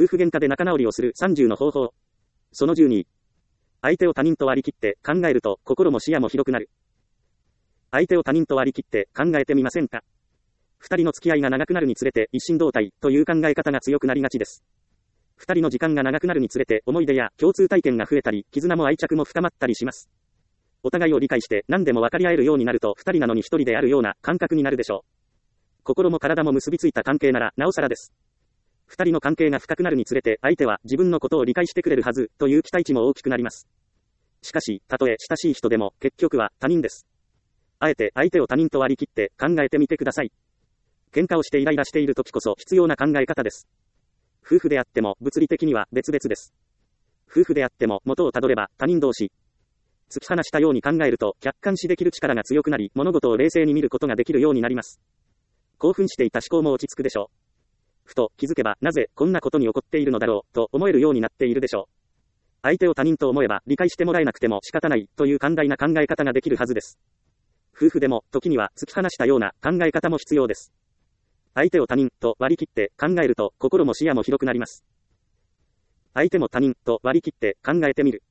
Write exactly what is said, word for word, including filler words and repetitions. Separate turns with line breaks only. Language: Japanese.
夫婦喧嘩で仲直りをするさんじゅうの方法。そのじゅうに。相手を他人と割り切って考えると心も視野も広くなる。相手を他人と割り切って考えてみませんか？二人の付き合いが長くなるにつれて一心同体という考え方が強くなりがちです。二人の時間が長くなるにつれて思い出や共通体験が増えたり、絆も愛着も深まったりします。お互いを理解して何でも分かり合えるようになると二人なのに一人であるような感覚になるでしょう。心も体も結びついた関係ならなおさらです。二人の関係が深くなるにつれて相手は自分のことを理解してくれるはずという期待値も大きくなります。しかし、たとえ親しい人でも結局は他人です。あえて相手を他人と割り切って考えてみてください。喧嘩をしてイライラしている時こそ必要な考え方です。夫婦であっても物理的には別々です。夫婦であっても元をたどれば他人同士。突き放したように考えると客観視できる力が強くなり、物事を冷静に見ることができるようになります。興奮していた思考も落ち着くでしょう。ふと気づけばなぜこんなことに起こっているのだろうと思えるようになっているでしょう。相手を他人と思えば理解してもらえなくても仕方ないという寛大な考え方ができるはずです。夫婦でも時には突き放したような考え方も必要です。相手を他人と割り切って考えると心も視野も広くなります。相手も他人と割り切って考えてみる。